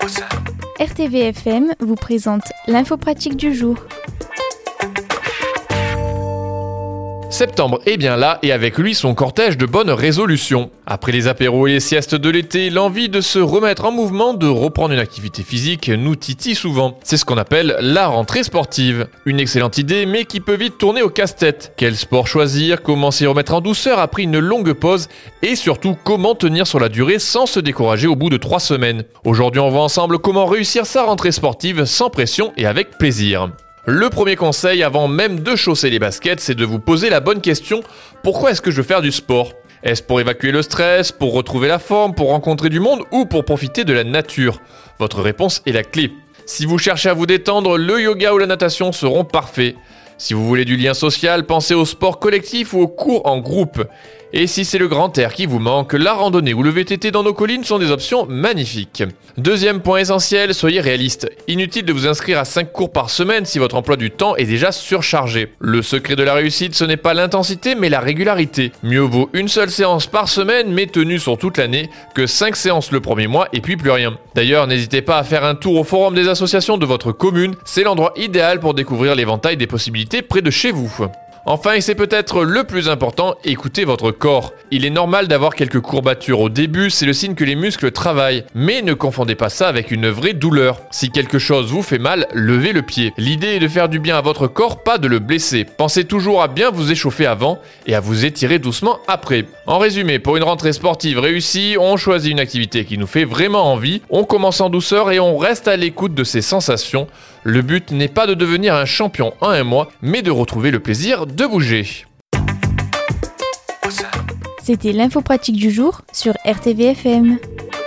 RTVFM vous présente l'info pratique du jour. Septembre est bien là et avec lui son cortège de bonnes résolutions. Après les apéros et les siestes de l'été, l'envie de se remettre en mouvement, de reprendre une activité physique nous titille souvent. C'est ce qu'on appelle la rentrée sportive. Une excellente idée mais qui peut vite tourner au casse-tête. Quel sport choisir, comment s'y remettre en douceur après une longue pause et surtout comment tenir sur la durée sans se décourager au bout de 3 semaines. Aujourd'hui on voit ensemble comment réussir sa rentrée sportive sans pression et avec plaisir. Le premier conseil avant même de chausser les baskets, c'est de vous poser la bonne question. Pourquoi est-ce que je veux faire du sport ? Est-ce pour évacuer le stress, pour retrouver la forme, pour rencontrer du monde ou pour profiter de la nature ? Votre réponse est la clé. Si vous cherchez à vous détendre, le yoga ou la natation seront parfaits. Si vous voulez du lien social, pensez au sport collectif ou aux cours en groupe. Et si c'est le grand air qui vous manque, la randonnée ou le VTT dans nos collines sont des options magnifiques. Deuxième point essentiel, soyez réaliste. Inutile de vous inscrire à 5 cours par semaine si votre emploi du temps est déjà surchargé. Le secret de la réussite, ce n'est pas l'intensité mais la régularité. Mieux vaut une seule séance par semaine mais tenue sur toute l'année que 5 séances le premier mois et puis plus rien. D'ailleurs, n'hésitez pas à faire un tour au forum des associations de votre commune, c'est l'endroit idéal pour découvrir l'éventail des possibilités près de chez vous. Enfin, et c'est peut-être le plus important, écoutez votre corps. Il est normal d'avoir quelques courbatures au début, c'est le signe que les muscles travaillent. Mais ne confondez pas ça avec une vraie douleur. Si quelque chose vous fait mal, levez le pied. L'idée est de faire du bien à votre corps, pas de le blesser. Pensez toujours à bien vous échauffer avant et à vous étirer doucement après. En résumé, pour une rentrée sportive réussie, on choisit une activité qui nous fait vraiment envie, on commence en douceur et on reste à l'écoute de ses sensations. Le but n'est pas de devenir un champion en un mois, mais de retrouver le plaisir de bouger. C'était l'info pratique du jour sur RTVFM.